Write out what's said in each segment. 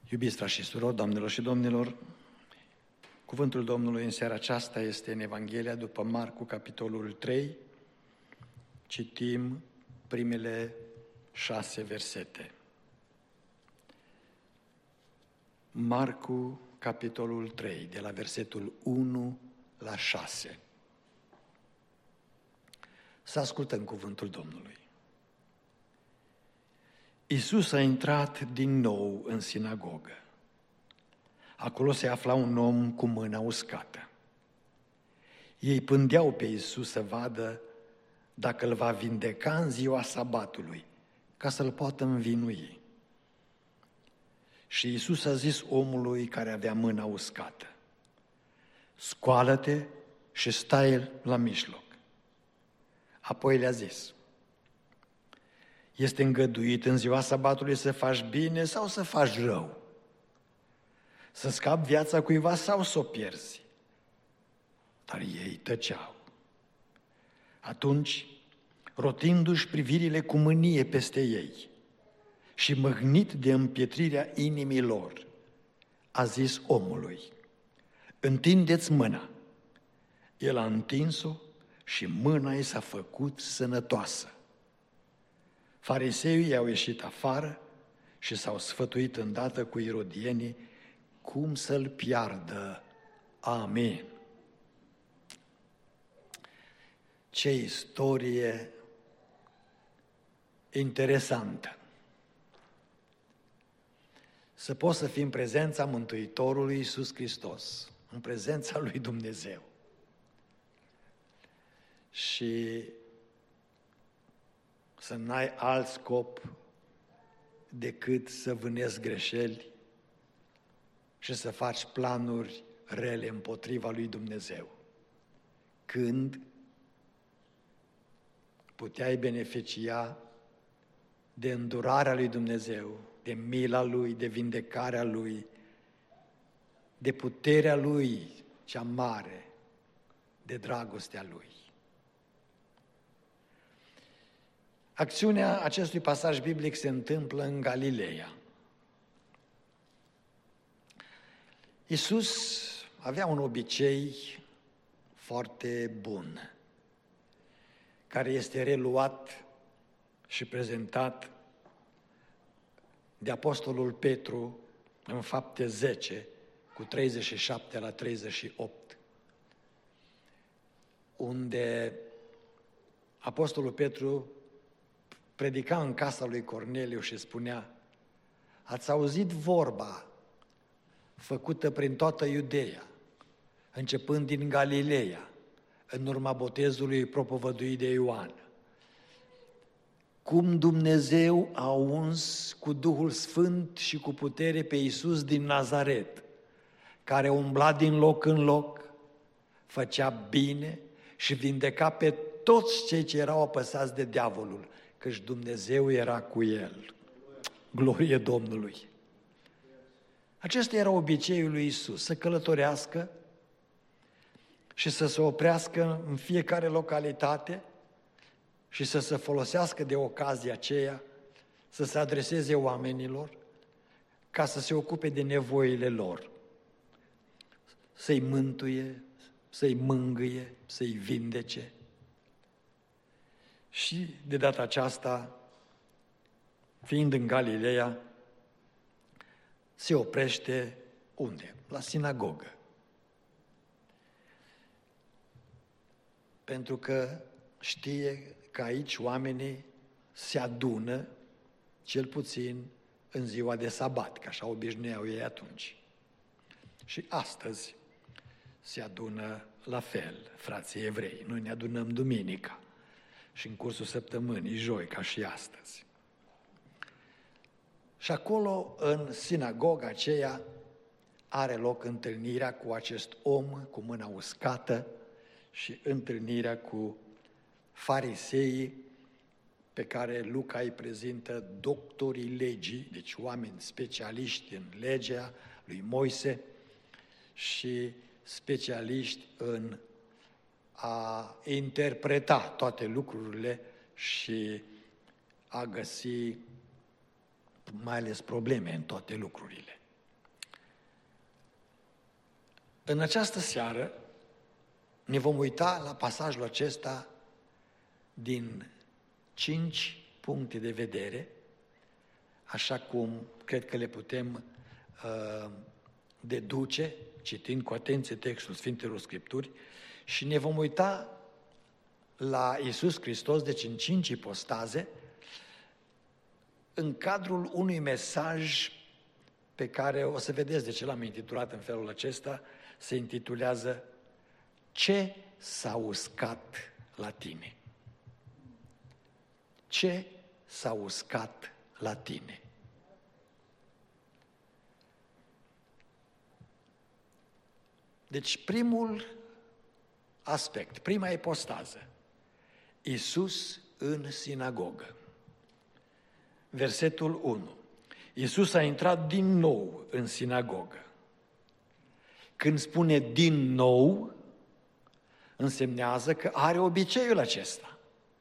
Iubiți frați și surori, doamnelor și domnilor, cuvântul Domnului în seara aceasta este în Evanghelia după Marcu, capitolul 3. Citim primele 6 versete. Marcu, capitolul 3, de la versetul 1 la 6. Să ascultăm cuvântul Domnului. Iisus a intrat din nou în sinagogă. Acolo se afla un om cu mâna uscată. Ei pândeau pe Iisus să vadă dacă îl va vindeca în ziua sabatului, ca să-l poată învinui. Și Iisus a zis omului care avea mâna uscată: scoală-te și stai la mijloc. Apoi le-a zis: este îngăduit în ziua sabatului să faci bine sau să faci rău? Să scapi viața cuiva sau să o pierzi? Dar ei tăceau. Atunci, rotindu-și privirile cu mânie peste ei și mâhnit de împietrirea inimilor, a zis omului: întindeți mâna. El a întins-o și mâna i s-a făcut sănătoasă. Fariseii i-au ieșit afară și s-au sfătuit îndată cu irodienii cum să-l piardă. Amin. Ce istorie interesantă! Să poți să fii în prezența Mântuitorului Iisus Hristos, în prezența lui Dumnezeu. Și să n-ai alt scop decât să vânezi greșeli și să faci planuri rele împotriva lui Dumnezeu. Când puteai beneficia de îndurarea lui Dumnezeu, de mila lui, de vindecarea lui, de puterea lui cea mare, de dragostea lui. Acțiunea acestui pasaj biblic se întâmplă în Galileea. Iisus avea un obicei foarte bun, care este reluat și prezentat de apostolul Petru în Fapte 10, cu 37 la 38, unde apostolul Petru predica în casa lui Corneliu și spunea: ați auzit vorba făcută prin toată Iudeea, începând din Galileea, în urma botezului propovăduit de Ioan, cum Dumnezeu a uns cu Duhul Sfânt și cu putere pe Iisus din Nazaret, care umbla din loc în loc, făcea bine și vindeca pe toți cei ce erau apăsați de diavolul, căci Dumnezeu era cu el. Glorie Domnului! Acesta era obiceiul lui Iisus, să călătorească și să se oprească în fiecare localitate și să se folosească de ocazia aceea, să se adreseze oamenilor ca să se ocupe de nevoile lor, să-i mântuie, să-i mângâie, să-i vindece. Și de data aceasta, fiind în Galileea, se oprește unde? La sinagogă. Pentru că știe că aici oamenii se adună, cel puțin în ziua de sabat, că așa obișnuiau ei atunci. Și astăzi se adună la fel, frații evrei. Noi ne adunăm duminica și în cursul săptămânii, joi, ca și astăzi. Și acolo, în sinagoga aceea, are loc întâlnirea cu acest om cu mâna uscată și întâlnirea cu fariseii pe care Luca îi prezintă doctorii legii, deci oameni specialiști în legea lui Moise și specialiști în a interpreta toate lucrurile și a găsi mai ales probleme în toate lucrurile. În această seară ne vom uita la pasajul acesta din 5 puncte de vedere, așa cum cred că le putem deduce, citind cu atenție textul Sfintelor Scripturi, și ne vom uita la Iisus Hristos, deci în 5 ipostaze, în cadrul unui mesaj pe care o să vedeți de ce l-am intitulat în felul acesta, se intitulează Ce s-a uscat la tine? Ce s-a uscat la tine? Deci primul aspect, prima ipostază, Iisus în sinagogă. Versetul 1. Iisus a intrat din nou în sinagogă. Când spune din nou, însemnează că are obiceiul acesta.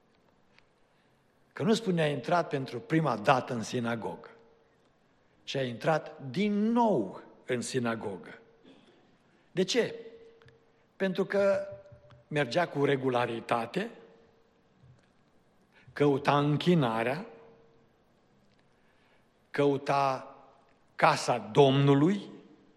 Că nu spune a intrat pentru prima dată în sinagogă, ci a intrat din nou în sinagogă. De ce? Pentru că mergea cu regularitate, căuta închinarea, căuta casa Domnului,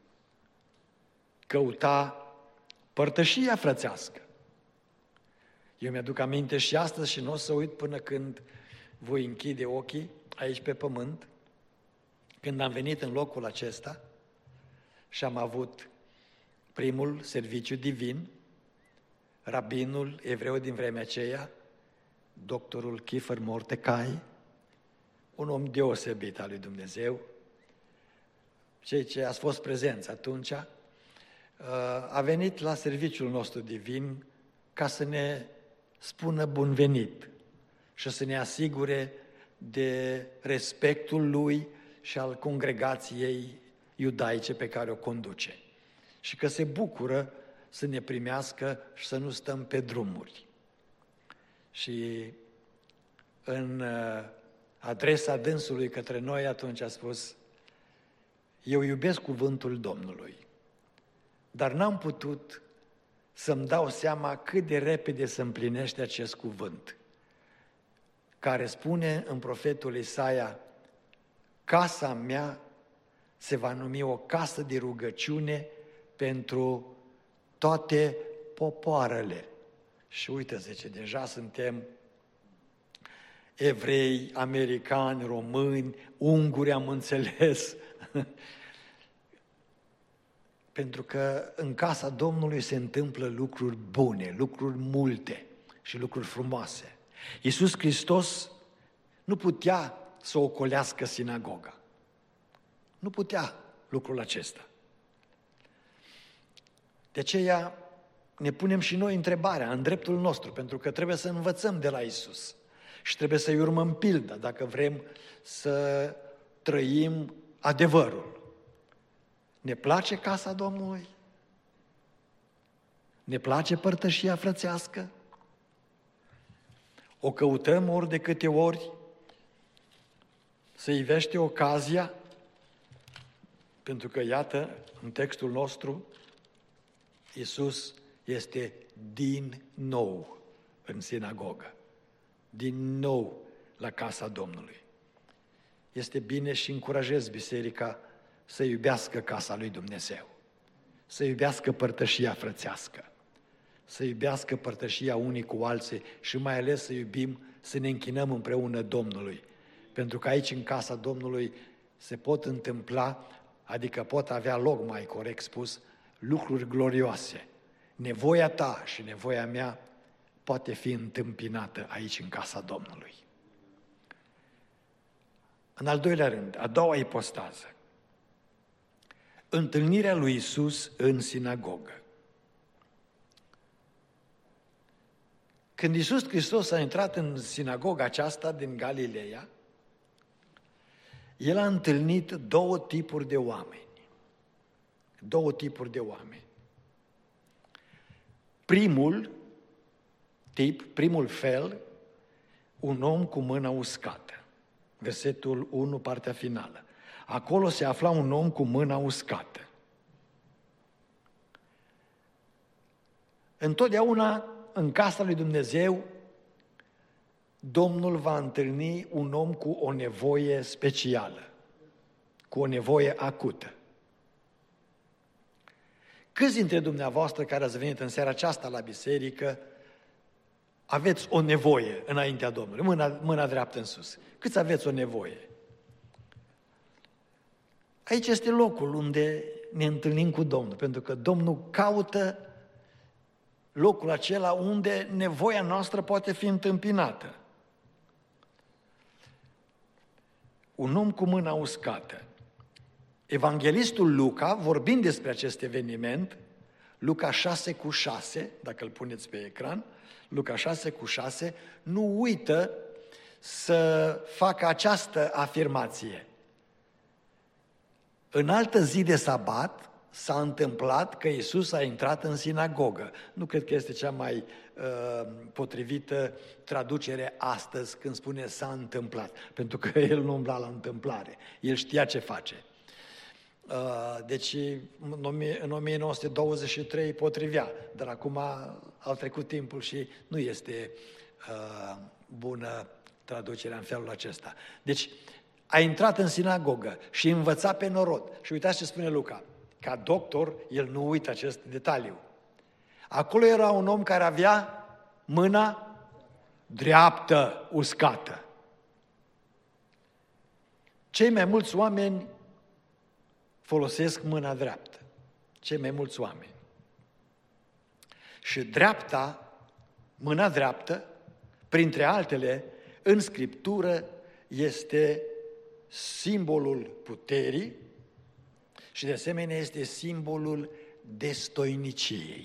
căuta părtășia frățească. Eu mi-aduc aminte și astăzi și nu o să uit până când voi închide ochii aici pe pământ, când am venit în locul acesta și am avut primul serviciu divin, rabinul evreu din vremea aceea, doctorul Kiefer Mordecai, un om deosebit al lui Dumnezeu. Cei ce ați fost prezenți atunci, a venit la serviciul nostru divin ca să ne spună bun venit și să ne asigure de respectul lui și al congregației iudaice pe care o conduce. Și că se bucură să ne primească și să nu stăm pe drumuri. Și în adresa dânsului către noi atunci a spus: eu iubesc cuvântul Domnului, dar n-am putut să-mi dau seama cât de repede se împlinește acest cuvânt, care spune în profetul Isaia: casa mea se va numi o casă de rugăciune pentru toate popoarele. Și uite, zice, deja suntem evrei, americani, români, unguri, am înțeles. Pentru că în casa Domnului se întâmplă lucruri bune, lucruri multe și lucruri frumoase. Iisus Hristos nu putea să ocolească sinagoga. Nu putea lucrul acesta. De aceea ne punem și noi întrebarea în dreptul nostru, pentru că trebuie să învățăm de la Iisus și trebuie să-i urmăm pilda dacă vrem să trăim adevărul. Ne place casa Domnului? Ne place părtășia frățească? O căutăm ori de câte ori se ivește ocazia? Pentru că, iată, în textul nostru, Iisus este din nou în sinagogă, din nou la casa Domnului. Este bine și încurajez biserica să iubească casa lui Dumnezeu, să iubească părtășia frățească, să iubească părtășia unii cu alții și mai ales să iubim, să ne închinăm împreună Domnului. Pentru că aici, în casa Domnului, se pot întâmpla, adică pot avea loc, mai corect spus, lucruri glorioase. Nevoia ta și nevoia mea poate fi întâmpinată aici, în casa Domnului. În al doilea rând, a doua ipostază, întâlnirea lui Iisus în sinagogă. Când Iisus Hristos a intrat în sinagoga aceasta din Galileea, El a întâlnit două tipuri de oameni. Două tipuri de oameni. Primul tip, primul fel, un om cu mâna uscată. Versetul 1, partea finală. Acolo se afla un om cu mâna uscată. Întotdeauna în casa lui Dumnezeu, Domnul va întâlni un om cu o nevoie specială, cu o nevoie acută. Câți dintre dumneavoastră care ați venit în seara aceasta la biserică aveți o nevoie înaintea Domnului? Mâna dreaptă în sus. Câți aveți o nevoie? Aici este locul unde ne întâlnim cu Domnul, pentru că Domnul caută locul acela unde nevoia noastră poate fi întâmpinată. Un om cu mâna uscată. Evanghelistul Luca, vorbind despre acest eveniment, Luca 6:6, dacă îl puneți pe ecran, Luca 6:6, nu uită să facă această afirmație. În altă zi de sabat s-a întâmplat că Iisus a intrat în sinagogă. Nu cred că este cea mai potrivită traducere astăzi când spune s-a întâmplat, pentru că el nu umbla la întâmplare, el știa ce face. Deci în 1923 potrivea, dar acum a trecut timpul și nu este bună traducerea în felul acesta. Deci a intrat în sinagogă și învăța pe norod. Și uitați ce spune Luca. Ca doctor, el nu uită acest detaliu. Acolo era un om care avea mâna dreaptă uscată. Cei mai mulți oameni folosesc mâna dreaptă. Cei mai mulți oameni. Și dreapta, mâna dreaptă, printre altele, în Scriptură este simbolul puterii și de asemenea este simbolul destoiniciei,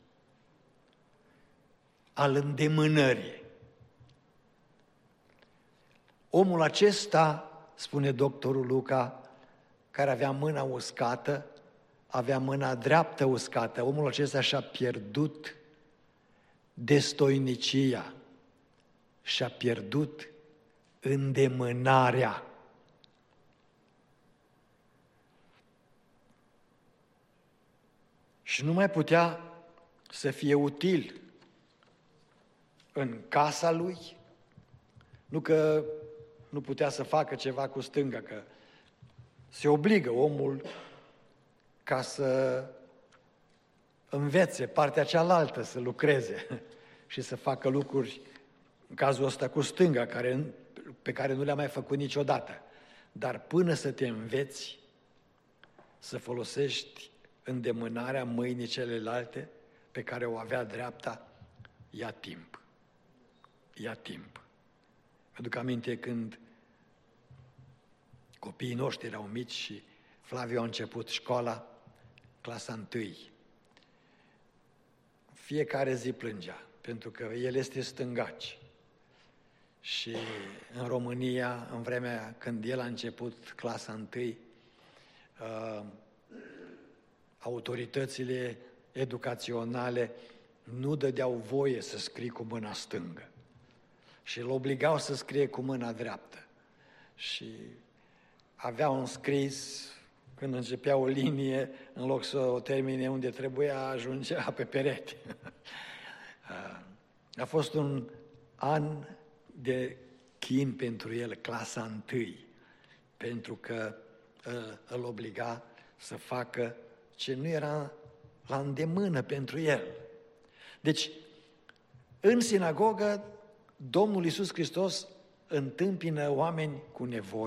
al îndemânării. Omul acesta, spune doctorul Luca, care avea mâna uscată, avea mâna dreaptă uscată, omul acesta și-a pierdut destoinicia, și-a pierdut îndemânarea. Și nu mai putea să fie util în casa lui, nu că nu putea să facă ceva cu stânga, că se obligă omul ca să învețe partea cealaltă, să lucreze și să facă lucruri, în cazul ăsta cu stânga, pe care nu le-a mai făcut niciodată. Dar până să te înveți să folosești îndemânarea mâinii celelalte pe care o avea dreapta, ia timp. Ia timp. Mi-aduc aminte când copiii noștri erau mici și Flaviu a început școala, clasa 1. Fiecare zi plângea, pentru că el este stângaci. Și în România, în vremea când el a început clasa 1, autoritățile educaționale nu dădeau voie să scrie cu mâna stângă și îl obligau să scrie cu mâna dreaptă. Și avea un scris, când începea o linie, în loc să o termine unde trebuia, ajungea pe perete. A fost un an de chin pentru el, clasa 1, pentru că îl obliga să facă ce nu era la îndemână pentru el. Deci, în sinagogă, Domnul Iisus Hristos întâmpină oameni cu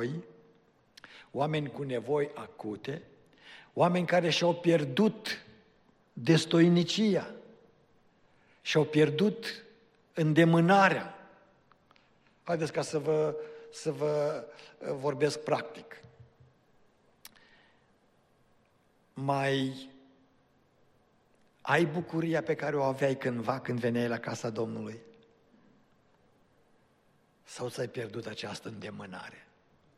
nevoi acute, oameni care și-au pierdut destoinicia, și-au pierdut îndemânarea. Haideți ca să vă vorbesc practic. Mai ai bucuria pe care o aveai cândva când veneai la casa Domnului? Sau ți-ai pierdut această îndemânare?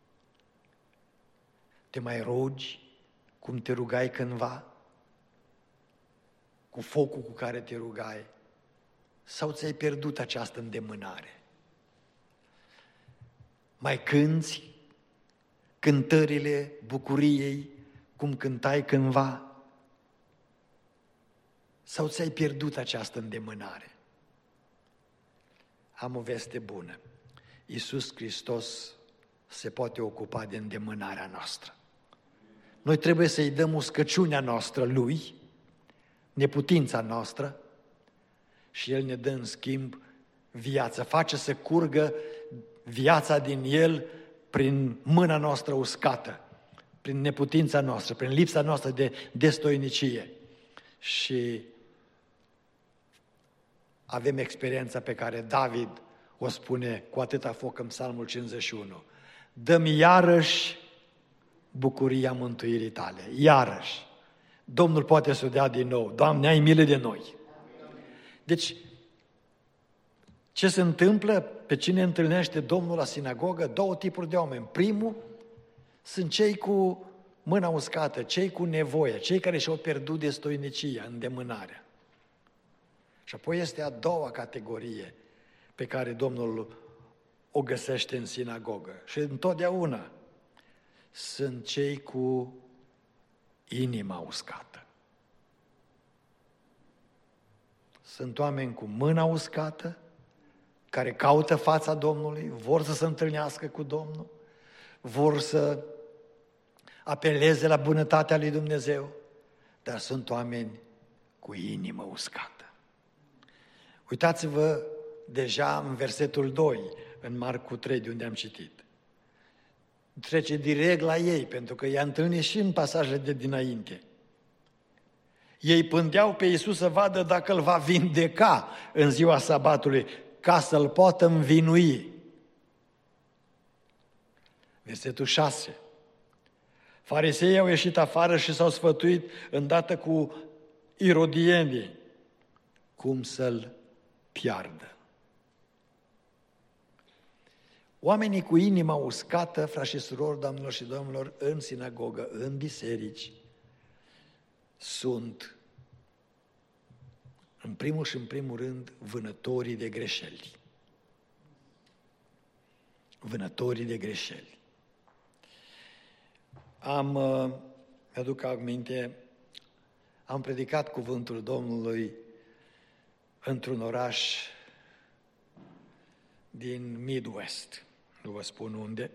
Te mai rogi cum te rugai cândva? Cu focul cu care te rugai? Sau ți-ai pierdut această îndemânare? Mai cânți cântările bucuriei cum cântai cândva? Sau ți-ai pierdut această îndemânare? Am o veste bună. Iisus Hristos se poate ocupa de îndemânarea noastră. Noi trebuie să-i dăm uscăciunea noastră Lui, neputința noastră, și El ne dă în schimb viață, face să curgă viața din El prin mâna noastră uscată, prin neputința noastră, prin lipsa noastră de destoinicie. Și avem experiența pe care David o spune cu atâta foc în Psalmul 51. Dă-mi iarăși bucuria mântuirii tale, iarăși. Domnul poate să o dea din nou. Doamne, ai milă de noi. Deci, ce se întâmplă? Pe cine întâlnește Domnul la sinagogă? Două tipuri de oameni. Primul sunt cei cu mâna uscată, cei cu nevoie, cei care și-au pierdut destoinicia, îndemânarea. Și apoi este a doua categorie pe care Domnul o găsește în sinagogă. Și întotdeauna sunt cei cu inima uscată. Sunt oameni cu mâna uscată, care caută fața Domnului, vor să se întâlnească cu Domnul, vor să apeleze la bunătatea lui Dumnezeu, dar sunt oameni cu inimă uscată. Uitați-vă deja în versetul 2, în Marcu 3, de unde am citit. Trece direct la ei, pentru că i-a întâlnit și în pasajele de dinainte. Ei pândeau pe Iisus să vadă dacă îl va vindeca în ziua sabatului, ca să-l poată învinui. Versetul 6. Fariseii au ieșit afară și s-au sfătuit îndată cu irodienii cum să-l piardă. Oamenii cu inima uscată, frați și surori, doamnelor și domnilor, în sinagogă, în biserici, sunt, în primul și în primul rând, vânătorii de greșeli. Vânătorii de greșeli. Mi-aduc aminte, am predicat cuvântul Domnului într-un oraș din Midwest, nu vă spun unde,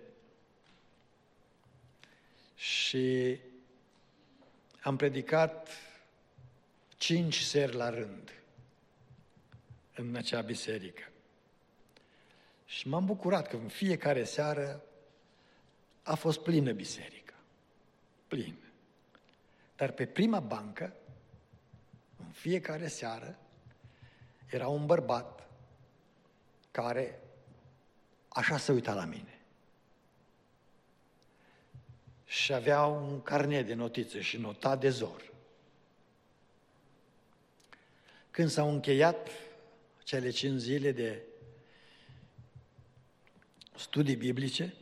și am predicat 5 seri la rând în acea biserică. Și m-am bucurat că în fiecare seară a fost plină biserica. Plină. Dar pe prima bancă, în fiecare seară, era un bărbat care așa se uita la mine. Și avea un carnet de notițe și nota de zor. Când s-au încheiat cele 5 zile de studii biblice,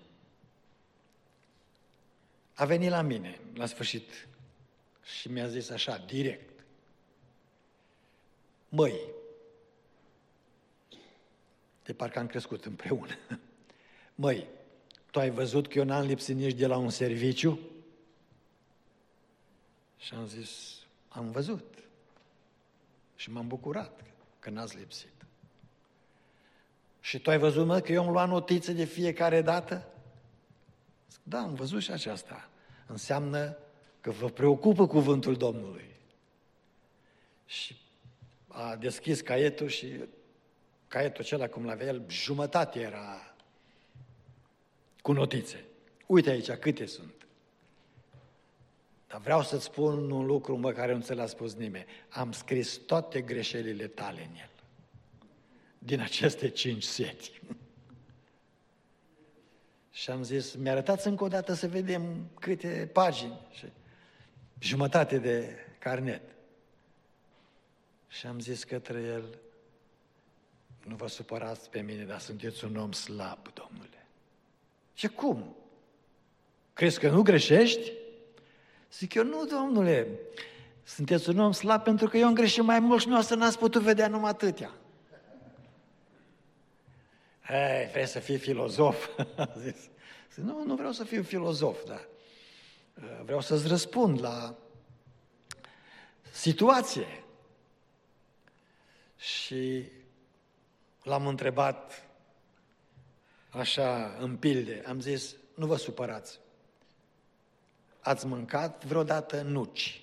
a venit la mine la sfârșit și mi-a zis așa, direct: măi, de parcă am crescut împreună, măi, tu ai văzut că eu n-am lipsit nici de la un serviciu? Și am zis, am văzut. Și m-am bucurat că n-ați lipsit. Și tu ai văzut, mă, că eu îmi luam notițe de fiecare dată? Zic, da, am văzut și aceasta. Înseamnă că vă preocupă cuvântul Domnului. Și a deschis caietul și caietul acela, cum l-avea el, jumătate era cu notițe. Uite aici câte sunt. Dar vreau să-ți spun un lucru, mă, care nu ți l-a spus nimeni. Am scris toate greșelile tale în el. Din aceste 5 seti. Și am zis, mi-arătați încă o dată să vedem câte pagini. Și jumătate de carnet. Și am zis către el, nu vă supărați pe mine, dar sunteți un om slab, domnule. Și cum? Crezi că nu greșești? Zic eu, nu, domnule, sunteți un om slab pentru că eu am greșit mai mult și noastră n-ați putut vedea numai atâtea. Ei, vrei să fii filozof? Zic, nu vreau să fiu filozof, dar vreau să-ți răspund la situație. Și l-am întrebat așa în pilde, am zis, nu vă supărați, ați mâncat vreodată nuci?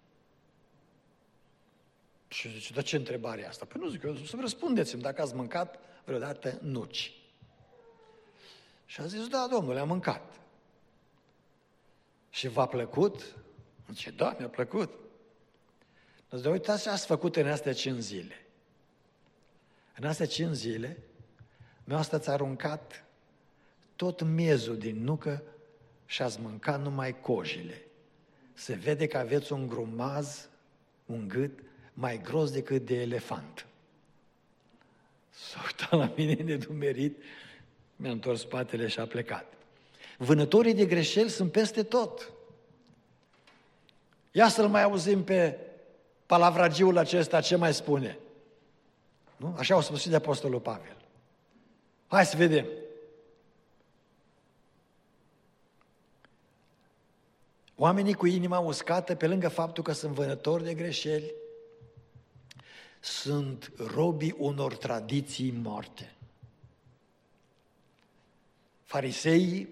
Și zice, de ce întrebare e asta? Păi nu zic, eu să-mi răspundeți-mi dacă ați mâncat vreodată nuci. Și a zis, da, domnule, am mâncat. Și v-a plăcut? Zice, da, mi-a plăcut. Dar uitați ce ați făcut în astea 5 zile. În astea 5 zile, mi-ați aruncat tot miezul din nucă și ați mâncat numai cojile. Se vede că aveți un grumaz, un gât, mai gros decât de elefant. S-a uitat la mine nedumerit, mi-a întors spatele și a plecat. Vânătorii de greșeli sunt peste tot. Ia să-l mai auzim pe palavragiul acesta, ce mai spune? Nu? Așa au spus și de Apostolul Pavel. Hai să vedem. Oamenii cu inima uscată, pe lângă faptul că sunt vânători de greșeli, sunt robii unor tradiții morte. Fariseii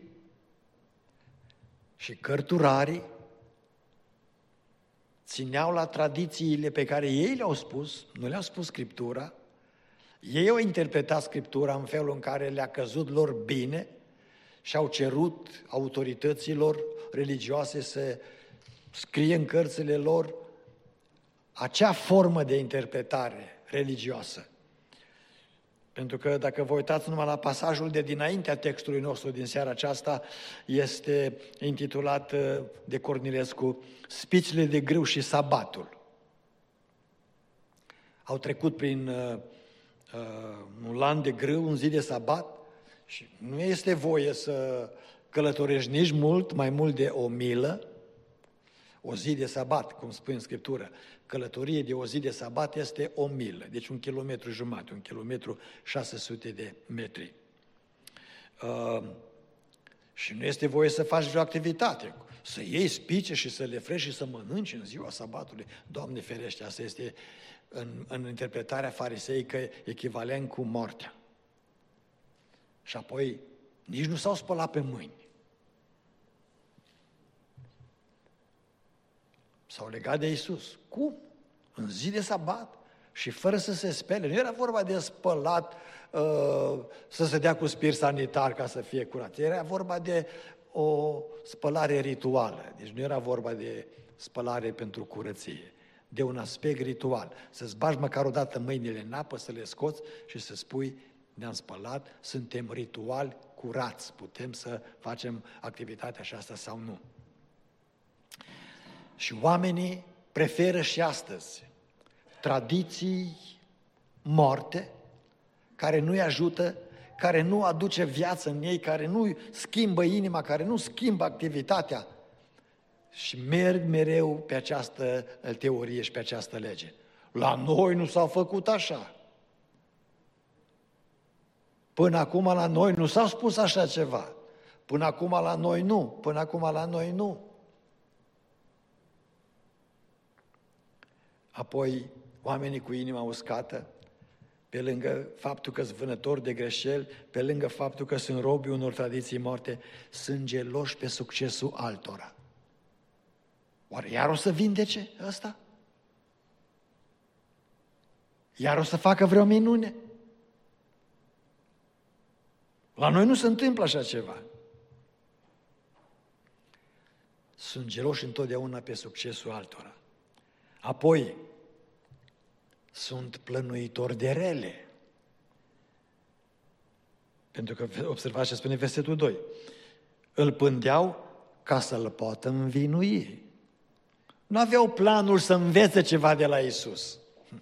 și cărturarii țineau la tradițiile pe care ei le-au spus, nu le-au spus Scriptura, ei au interpretat Scriptura în felul în care le-a căzut lor bine și au cerut autorităților religioase să scrie în cărțile lor acea formă de interpretare religioasă. Pentru că dacă vă uitați numai la pasajul de dinaintea textului nostru din seara aceasta, este intitulat de Cornilescu Spicile de grâu și sabatul. Au trecut prin un lan de grâu, un zi de sabat și nu este voie să călătorești nici mult, mai mult de 1 milă, o zi de sabat, cum spune în Scriptură. Călătorie de o zi de sabat este 1 milă, deci 1,5 km, 1,6 km de metri. Și nu este voie să faci vreo activitate, să iei spice și să le frești și să mănânci în ziua sabatului. Doamne ferește, asta este în interpretarea fariseică echivalent cu moartea. Și apoi nici nu s-au spălat pe mâini. S-au legat de Iisus. Cum? În zi de sabat și fără să se spele. Nu era vorba de spălat, să se dea cu spirit sanitar ca să fie curat. Era vorba de o spălare rituală. Deci nu era vorba de spălare pentru curăție. De un aspect ritual. Să-ți bagi măcar o dată mâinile în apă, să le scoți și să spui, ne-am spălat, suntem ritual curați. Putem să facem activitatea aceasta sau nu. Și oamenii preferă și astăzi tradiții morte, care nu-i ajută, care nu aduce viață în ei, care nu schimbă inima, care nu schimbă activitatea și merg mereu pe această teorie și pe această lege. La noi nu s-a făcut așa. Până acum la noi nu s-a spus așa ceva. Până acum la noi nu. Până acum la noi nu. Apoi, oamenii cu inima uscată, pe lângă faptul că sunt vânători de greșeli, pe lângă faptul că sunt robii unor tradiții morte, sunt geloși pe succesul altora. Oare iar o să vindece ăsta? Iar o să facă vreo minune? La noi nu se întâmplă așa ceva. Sunt geloși întotdeauna pe succesul altora. Apoi, sunt plănuitori de rele. Pentru că, observați ce spune versetul 2. Îl pândeau ca să-l poată învinui. Nu aveau planul să învețe ceva de la Iisus.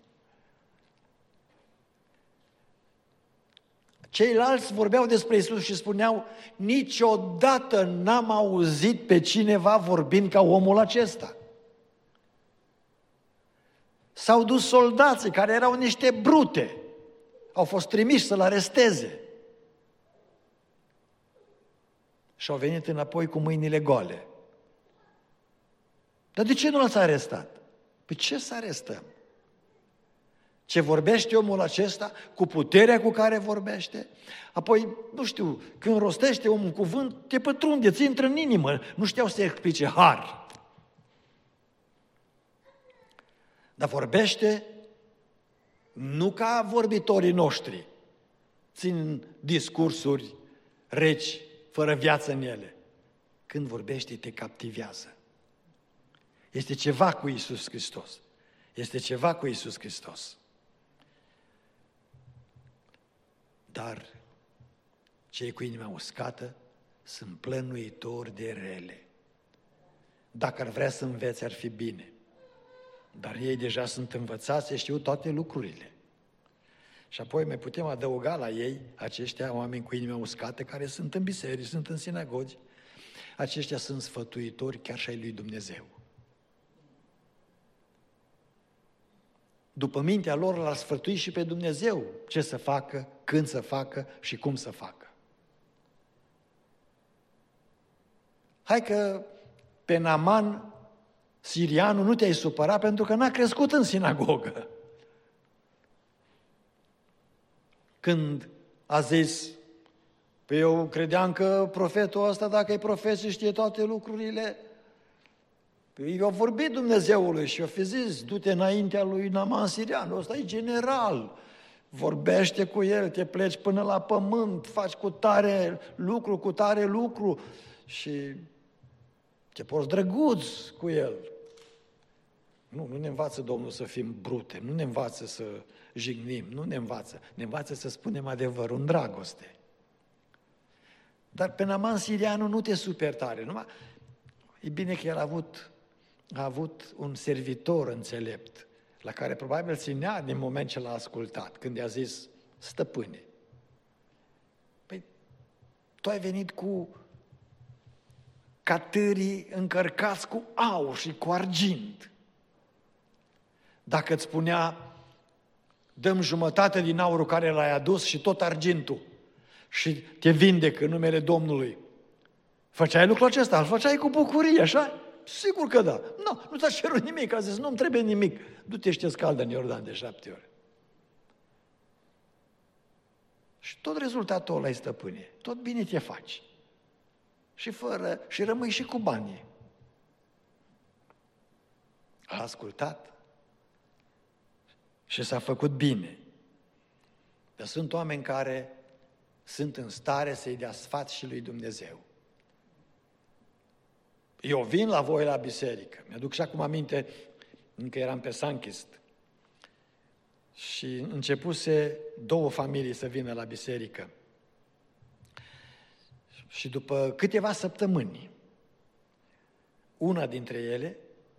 Ceilalți vorbeau despre Iisus și spuneau, niciodată n-am auzit pe cineva vorbind ca omul acesta. S-au dus soldații care erau niște brute. Au fost trimiși să-l aresteze. Și au venit înapoi cu mâinile goale. Dar de ce nu l-ați arestat? Păi ce să arestăm? ce vorbește omul acesta, cu puterea cu care vorbește. Apoi, nu știu, când rostește omul un cuvânt, te pătrunde, ți intră în inimă. Nu știau să explice har. Dar vorbește nu ca vorbitorii noștri, țin discursuri reci, fără viață în ele. Când vorbește, te captivează. Este ceva cu Iisus Hristos. Este ceva cu Iisus Hristos. Dar cei cu inima uscată sunt plănuitori de rele. Dacă ar vrea să învețe, ar fi bine. Dar ei deja sunt învățați, știu toate lucrurile. Și apoi mai putem adăuga la ei aceștia oameni cu inima uscată care sunt în biserici, sunt în sinagogi. Aceștia sunt sfătuitori chiar și ai lui Dumnezeu. După mintea lor l-ar sfătui și pe Dumnezeu ce să facă, când să facă și cum să facă. Hai că pe Naaman, sirianul, nu te-ai supărat pentru că n-a crescut în sinagogă. Când a zis, păi eu credeam că profetul ăsta, dacă e profet și știe toate lucrurile, păi i-a vorbit Dumnezeului și i-a fi zis, du-te înaintea lui Naaman sirianul, ăsta e general, vorbește cu el, te pleci până la pământ, faci cu tare lucru și te porți drăguț cu el. Nu ne învață Domnul să fim brute, nu ne învață să jignim, nu ne învață. Ne învață să spunem adevărul în dragoste. Dar pe Naaman sirianul nu te superi tare. Numai... E bine că el a avut un servitor înțelept, la care probabil ținea din moment ce l-a ascultat, când i-a zis, stăpâne, păi tu ai venit cu catârii încărcați cu aur și cu argint. Dacă îți spunea, dăm jumătate din aurul care l-ai adus și tot argintul și te vindec în numele Domnului, făceai lucrul acesta, îl făceai cu bucurie, așa? Sigur că da. Nu ți-a cerut nimic, a zis, nu-mi trebuie nimic. Du-te și te scaldă în Iordan de 7 ori. Și tot rezultatul ăla-i, stăpâne, tot bine te faci. Și rămâi și cu banii. A ascultat și s-a făcut bine. Dar sunt oameni care sunt în stare să-i dea sfat și lui Dumnezeu. Eu vin la voi la biserică. Mi-aduc și acum aminte, încă eram pe Sanchist, și începuse 2 familii să vină la biserică. Și după câteva săptămâni, una dintre ele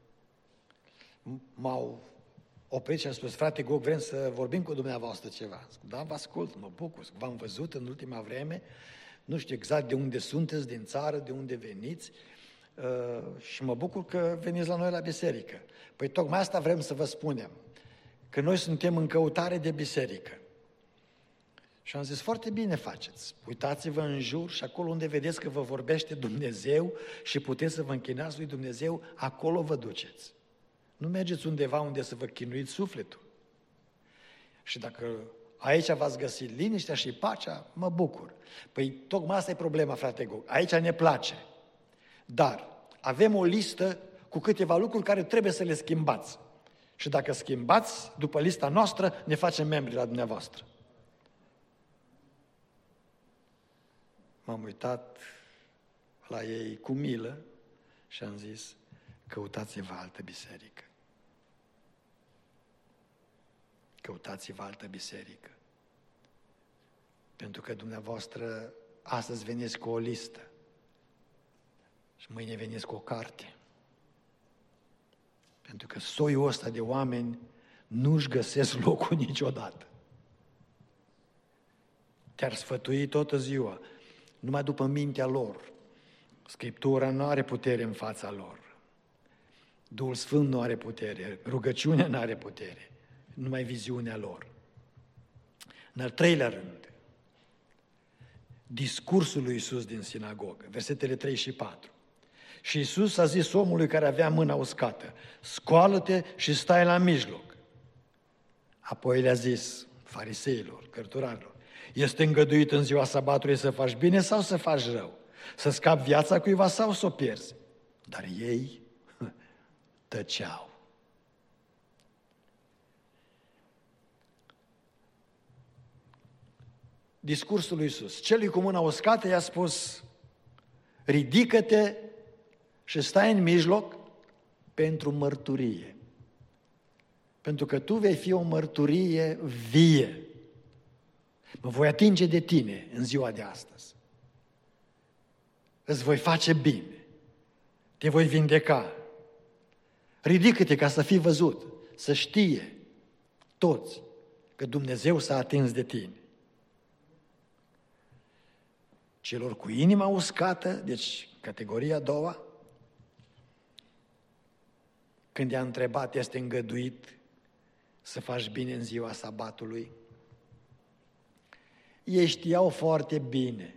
m-au oprit și a spus, frate Gog, vrem să vorbim cu dumneavoastră ceva. Da, vă ascult, mă bucur, v-am văzut în ultima vreme, nu știu exact de unde sunteți, din țară, de unde veniți, și mă bucur că veniți la noi la biserică. Păi tocmai asta vrem să vă spunem, că noi suntem în căutare de biserică. Și am zis, foarte bine faceți, uitați-vă în jur și acolo unde vedeți că vă vorbește Dumnezeu și puteți să vă închinați lui Dumnezeu, acolo vă duceți. Nu mergeți undeva unde să vă chinuiți sufletul. Și dacă aici v-ați găsit liniștea și pacea, mă bucur. Păi tocmai asta e problema, frate Gog. Aici ne place. Dar avem o listă cu câteva lucruri care trebuie să le schimbați. Și dacă schimbați, după lista noastră, ne facem membri la dumneavoastră. M-am uitat la ei cu milă și am zis, căutați-vă altă biserică. Căutați-vă altă biserică. Pentru că dumneavoastră astăzi veniți cu o listă și mâine veniți cu o carte. Pentru că soiul ăsta de oameni nu-și găsesc locul niciodată. Te-ar sfătui toată ziua, numai după mintea lor. Scriptura nu are putere în fața lor. Duhul Sfânt nu are putere, rugăciunea nu are putere, numai viziunea lor. În al 3-lea rând, discursul lui Iisus din sinagogă, versetele 3 și 4. Și Iisus a zis omului care avea mâna uscată, scoală-te și stai la mijloc. Apoi le-a zis fariseilor, cărturarilor: este îngăduit în ziua sabatului să faci bine sau să faci rău? Să scapi viața cuiva sau să o pierzi? Dar ei tăceau. Discursul lui Iisus. Celui cu mâna uscată i-a spus: ridică-te și stai în mijloc pentru mărturie. Pentru că tu vei fi o mărturie vie. Mă voi atinge de tine în ziua de astăzi. Îți voi face bine. Te voi vindeca. Ridică-te ca să fii văzut, să știe toți că Dumnezeu s-a atins de tine. Celor cu inima uscată, deci categoria a doua, când i-a întrebat, este îngăduit să faci bine în ziua sabatului? Ei știau foarte bine.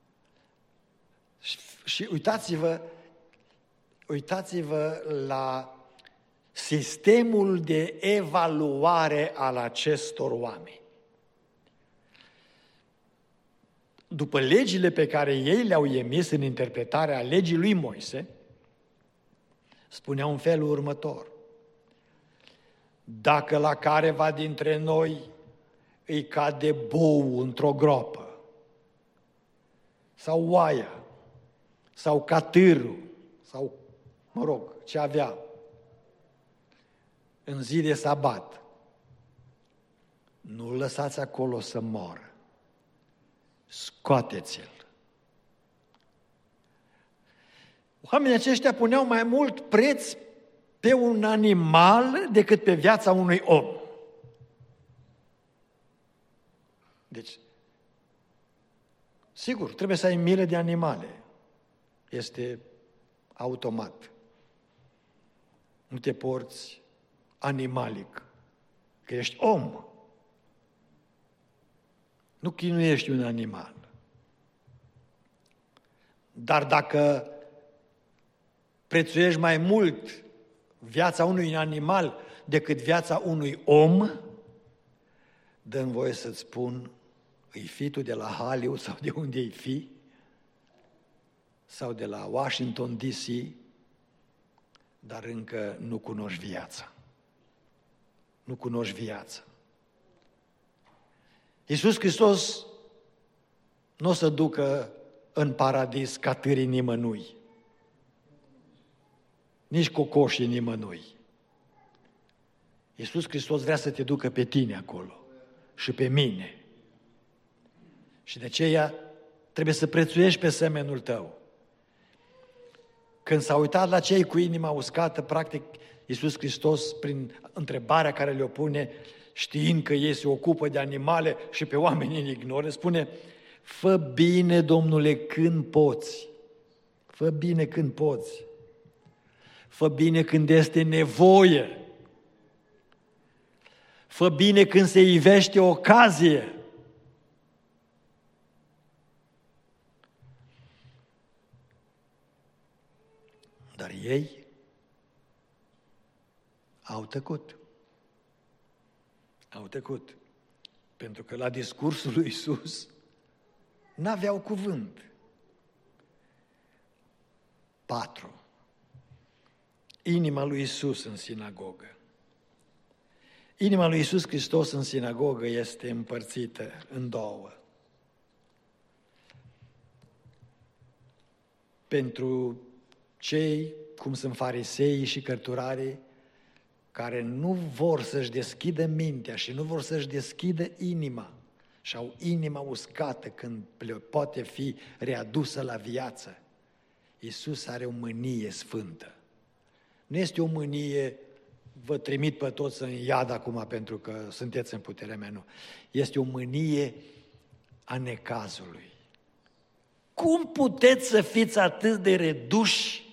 Și uitați-vă la sistemul de evaluare al acestor oameni. După legile pe care ei le-au emis în interpretarea legii lui Moise, spuneau în felul următor: dacă la careva dintre noi îi cade bou într-o groapă, sau oaia, sau catârul, sau, ce avea, în zi de sabat, nu-l lăsați acolo să moară. Scoateți-l. Oamenii aceștia puneau mai mult preț pe un animal decât pe viața unui om. Deci, sigur, trebuie să ai milă de animale. Este automat. Nu te porți animalic, că ești om. Nu chinuiești un animal. Dar dacă prețuiești mai mult viața unui animal decât viața unui om, dă-mi voie să-ți spun, îi fi tu de la Hollywood sau de unde îi fi, sau de la Washington DC, dar încă nu cunoști viața. Nu cunoști viața. Iisus Hristos nu o să ducă în paradis catârii nimănui, nici cocoșii nimănui. Iisus Hristos vrea să te ducă pe tine acolo și pe mine. Și de aceea trebuie să prețuiești pe semenul tău. Când s-a uitat la cei cu inima uscată, practic Iisus Hristos, prin întrebarea care le-o pune, știind că ei se ocupă de animale și pe oameni îi ignoră, spune: fă bine, Domnule, când poți. Fă bine când poți. Fă bine când este nevoie. Fă bine când se ivește ocazie. Dar ei au tăcut. Au tăcut. Pentru că la discursul lui Iisus n-aveau cuvânt. 4. Inima lui Iisus în sinagogă. Inima lui Iisus Hristos în sinagogă este împărțită în două. Pentru cei cum sunt fariseii și cărturarii, care nu vor să-și deschidă mintea și nu vor să-și deschidă inima și au inima uscată când poate fi readusă la viață. Iisus are o mânie sfântă. Nu este o mânie, vă trimit pe toți în iad acum pentru că sunteți în puterea mea, nu. Este o mânie a necazului. Cum puteți să fiți atât de reduși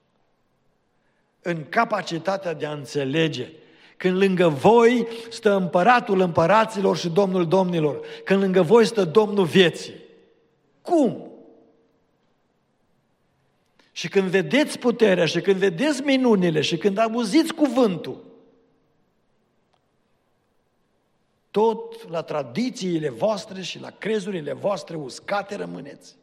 în capacitatea de a înțelege, când lângă voi stă împăratul împăraților și Domnul domnilor, când lângă voi stă Domnul vieții? Cum? Și când vedeți puterea și când vedeți minunile și când auziți cuvântul, tot la tradițiile voastre și la crezurile voastre uscate rămâneți.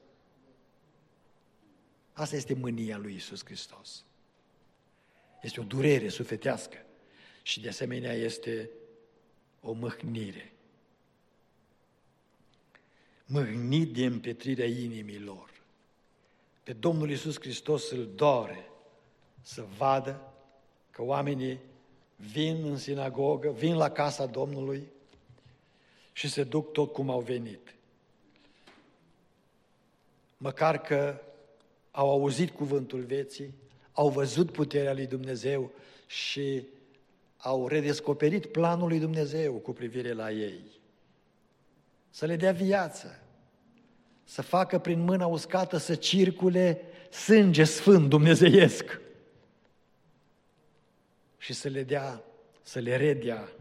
Asta este mânia lui Iisus Hristos. Este o durere sufletească și de asemenea este o mâhnire. Mâhnit de împietrirea inimii lor. Pe Domnul Iisus Hristos îl doare să vadă că oamenii vin în sinagogă, vin la casa Domnului și se duc tot cum au venit. Măcar că au auzit cuvântul vieții, au văzut puterea lui Dumnezeu și au redescoperit planul lui Dumnezeu cu privire la ei. Să le dea viață, să facă prin mâna uscată să circule sânge sfânt dumnezeiesc și să le redea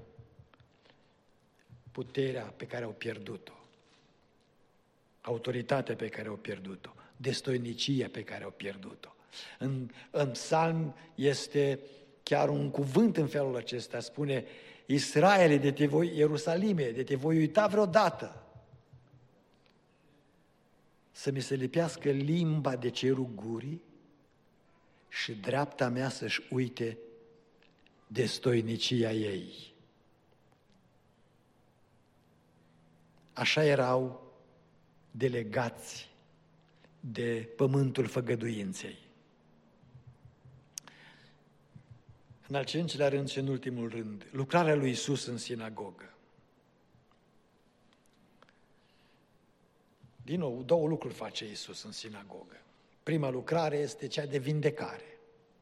puterea pe care au pierdut-o, autoritatea pe care au pierdut-o, destoinicia pe care au pierdut-o. În psalm este chiar un cuvânt în felul acesta, spune: Israele, de te voi, Ierusalime, de te voi uita vreodată, să mi se lipească limba de cerul gurii și dreapta mea să-și uite destoinicia ei. Așa erau delegați de pământul făgăduinței. În al cincilea rând și în ultimul rând, lucrarea lui Iisus în sinagogă. Din nou, două lucruri face Iisus în sinagogă. Prima lucrare este cea de vindecare.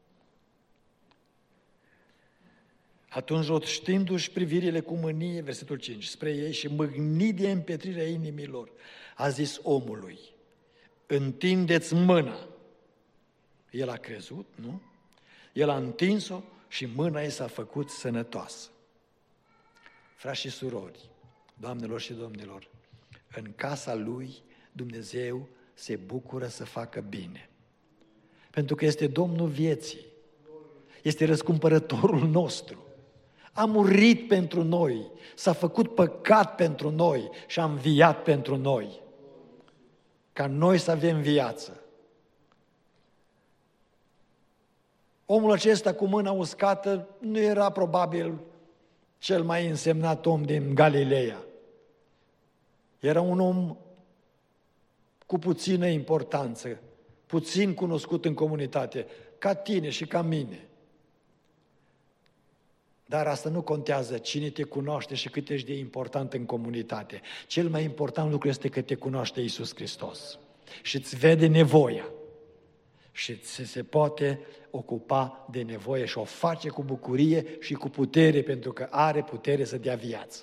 Atunci, roștindu-și privirile cu mânie, versetul 5, spre ei și mâgnit de împietrirea inimilor, a zis omului: întindeți mâna. El a crezut, nu? El a întins-o și mâna ei s-a făcut sănătoasă. Frați și surori, doamnelor și domnilor, în casa lui Dumnezeu se bucură să facă bine. Pentru că este Domnul vieții, este răscumpărătorul nostru. A murit pentru noi, s-a făcut păcat pentru noi și a înviat pentru noi, ca noi să avem viață. Omul acesta cu mâna uscată nu era probabil cel mai însemnat om din Galileea. Era un om cu puțină importanță, puțin cunoscut în comunitate, ca tine și ca mine. Dar asta nu contează cine te cunoaște și cât ești de important în comunitate. Cel mai important lucru este că te cunoaște Iisus Hristos și îți vede nevoia și se poate ocupa de nevoie și o face cu bucurie și cu putere, pentru că are putere să dea viață.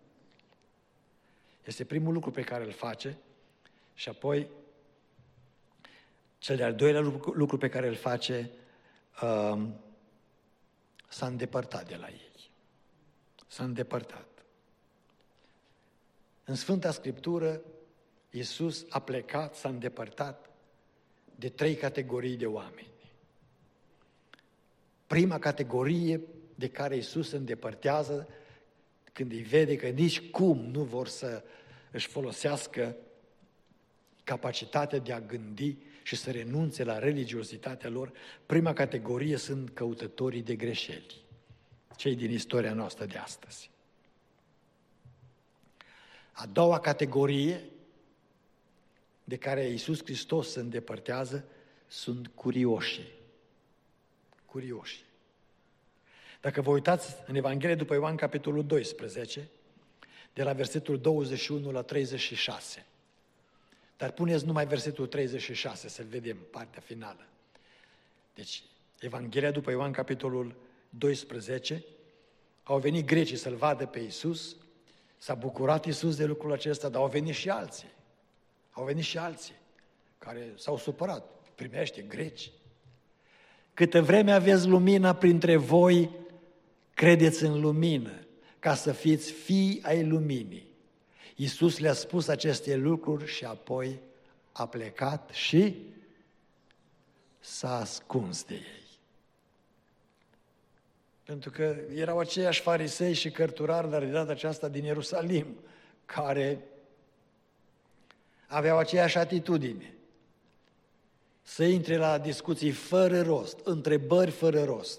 Este primul lucru pe care îl face și apoi cel de-al doilea lucru pe care îl face, s-a îndepărtat de la ei. S-a îndepărtat. În Sfânta Scriptură, Iisus a plecat, s-a îndepărtat de 3 categorii de oameni. Prima categorie de care Iisus se îndepărtează când îi vede că nici cum nu vor să își folosească capacitatea de a gândi și să renunțe la religiozitatea lor, prima categorie sunt căutătorii de greșeli, cei din istoria noastră de astăzi. A doua categorie de care Iisus Hristos se îndepărtează sunt curioșii. Curioșii. Dacă vă uitați în Evanghelie după Ioan, capitolul 12, de la versetul 21 la 36, dar puneți numai versetul 36, să-l vedem, partea finală. Deci, Evanghelia după Ioan, capitolul 12, au venit grecii să-L vadă pe Iisus, s-a bucurat Iisus de lucrul acesta, dar au venit și alții. Au venit și alții care s-au supărat. Primește, greci. Câtă vreme aveți lumina printre voi, credeți în lumină, ca să fiți fii ai luminii. Iisus le-a spus aceste lucruri și apoi a plecat și s-a ascuns de ei. Pentru că erau aceiași farisei și cărturari, dar de data aceasta din Ierusalim, care aveau aceeași atitudine. Să intre la discuții fără rost, întrebări fără rost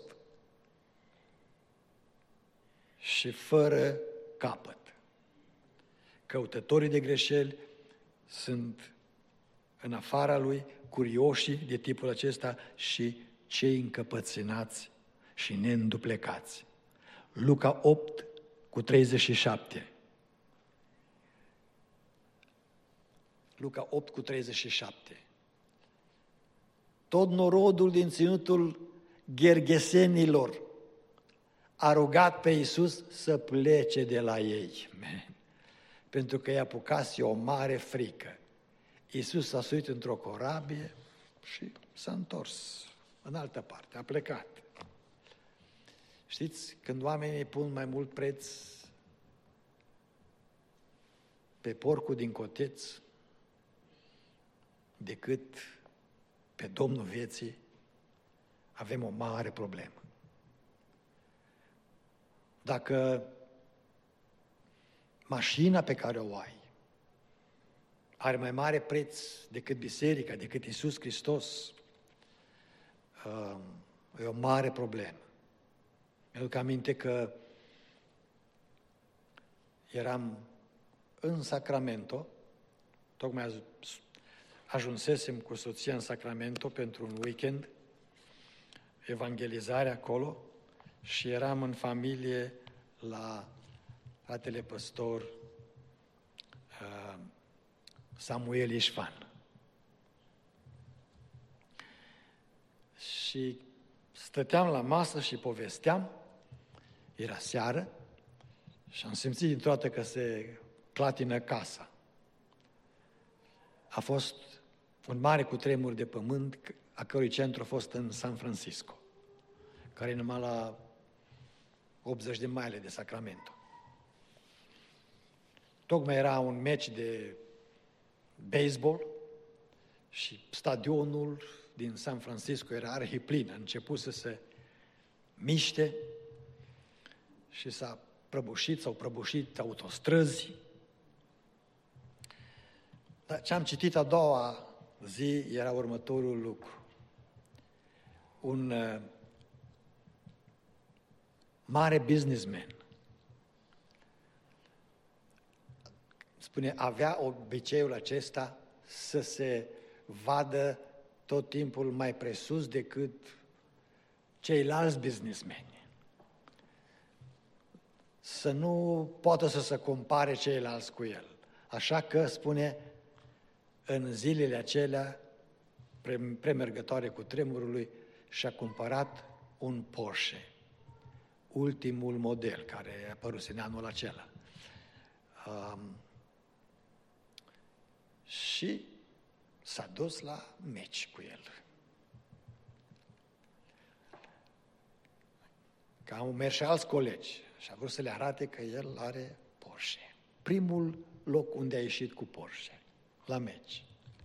și fără capăt. Căutătorii de greșeli sunt în afara lui, curioșii de tipul acesta și cei încăpățânați și neînduplecați. Luca 8 cu 37. Luca 8 cu 37. Tot norodul din ținutul Gergesenilor a rugat pe Iisus să plece de la ei. Pentru că i-a apucase o mare frică. Iisus s-a suit într-o corabie și s-a întors în altă parte, a plecat. Știți, când oamenii pun mai mult preț pe porcul din coteț decât pe Domnul vieții, avem o mare problemă. Dacă mașina pe care o ai are mai mare preț decât biserica, decât Iisus Hristos, e o mare problemă. Mi-aduc aminte că eram în Sacramento, tocmai ajunsesem cu soția în Sacramento pentru un weekend, evangelizare acolo, și eram în familie la fratele păstor Samuel Ișvan. Și stăteam la masă și povesteam, era seară, și am simțit dintr-o dată că se clatină casa. A fost un mare cutremur de pământ, a cărui centru a fost în San Francisco, care e numai la 80 de mile de Sacramento. Tocmai era un meci de baseball și stadionul din San Francisco era arhiplin, a început să se miște și s-au prăbușit autostrăzi. Dar ce am citit a doua zi era următorul lucru. Un mare businessman spune, avea obiceiul acesta să se vadă tot timpul mai presus decât ceilalți businessmeni. Să nu poată să se compare ceilalți cu el. Așa că, spune, în zilele acelea premergătoare cu tremurului, și-a cumpărat un Porsche, ultimul model care a apărut în anul acela. Și s-a dus la meci cu el. Că au mers și alți colegi și a vrut să le arate că el are Porsche. Primul loc unde a ieșit cu Porsche, la meci.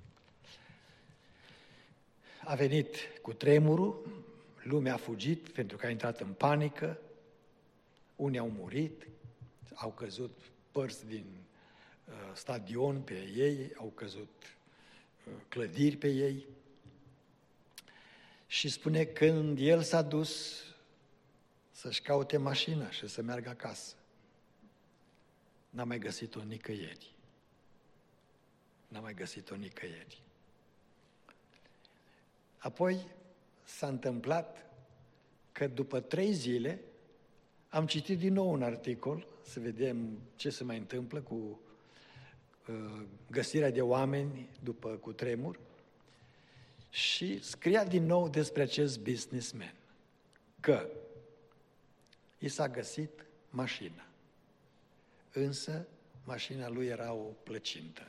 A venit cu tremurul, lumea a fugit pentru că a intrat în panică, unii au murit, au căzut părți din stadion pe ei, au căzut clădiri pe ei. Și spune, când el s-a dus să-și caute mașina și să meargă acasă, n-a mai găsit-o nicăieri. N-a mai găsit-o nicăieri. Apoi s-a întâmplat că după 3 zile am citit din nou un articol, să vedem ce se mai întâmplă cu găsirea de oameni după cutremur, și scria din nou despre acest businessman, că i s-a găsit mașina, însă mașina lui era o plăcintă.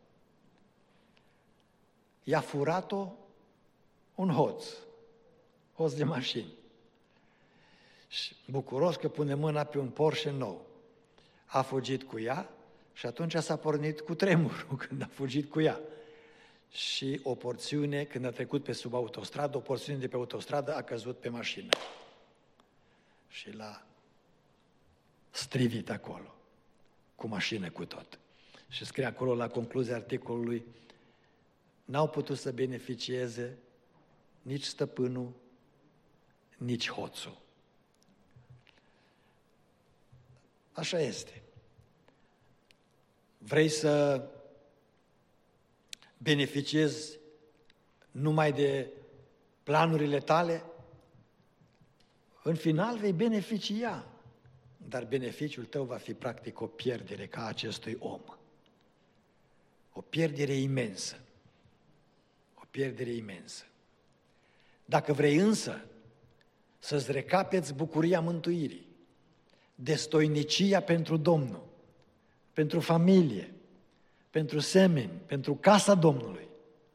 I-a furat-o un hoț de mașini. Și bucuros că pune mâna pe un Porsche nou. A fugit cu ea și atunci s-a pornit cu tremurul când a fugit cu ea. Și o porțiune, când a trecut pe sub autostradă, o porțiune de pe autostradă a căzut pe mașină. și l-a strivit acolo, cu mașină cu tot. Și scrie acolo la concluzia articolului, n-au putut să beneficieze nici stăpânul, nici hoțul. Așa este. Vrei să beneficiezi numai de planurile tale? În final vei beneficia, dar beneficiul tău va fi practic o pierdere ca acestui om. O pierdere imensă. O pierdere imensă. Dacă vrei însă să-ți recapeți bucuria mântuirii, destoinicia pentru Domnul, pentru familie, pentru semeni, pentru casa Domnului,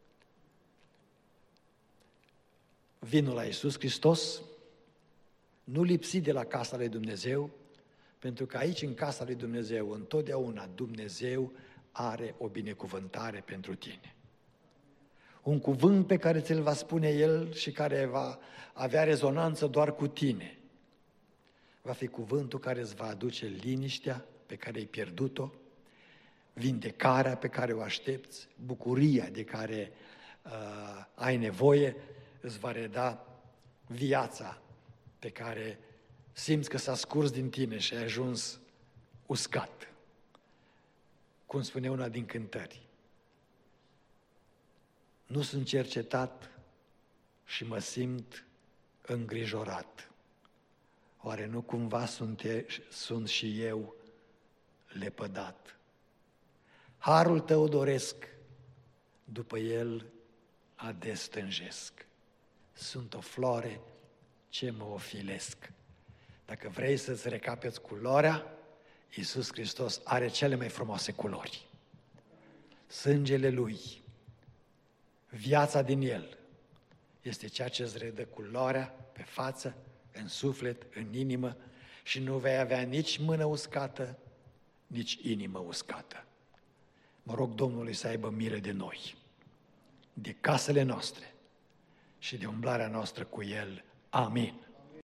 vino la Iisus Hristos, nu lipsi de la casa lui Dumnezeu, pentru că aici, în casa lui Dumnezeu, întotdeauna Dumnezeu are o binecuvântare pentru tine. Un cuvânt pe care ți-l va spune El și care va avea rezonanță doar cu tine, va fi cuvântul care îți va aduce liniștea pe care ai pierdut-o, vindecarea pe care o aștepți, bucuria de care ai nevoie, îți va reda viața pe care simți că s-a scurs din tine și ai ajuns uscat. Cum spune una din cântări, nu sunt cercetat și mă simt îngrijorat. Oare nu cumva sunt și eu lepădat? Harul tău doresc, după el ades stânjesc. Sunt o floare ce mă ofilesc. Dacă vrei să-ți recapeți culoarea, Iisus Hristos are cele mai frumoase culori. Sângele Lui, viața din El, este ceea ce îți redă culoarea pe față, în suflet, în inimă și nu vei avea nici mână uscată, nici inimă uscată. Mă rog Domnului să aibă milă de noi, de casele noastre și de umblarea noastră cu El. Amin.